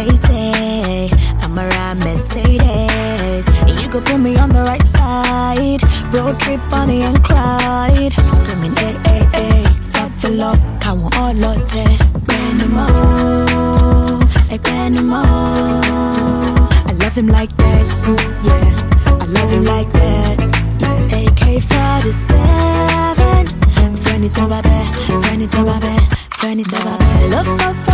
crazy. I'm around Mercedes. You could put me on the right side. Road trip, Bonnie and Clyde. Screaming, hey, hey, hey. Fuck the law, I want all of that. Benimo, hey, Benimo. I love him like that, yeah. I love him like that, yeah. AK-47. Friend it to baby, friend it to baby, friend it to baby. Love for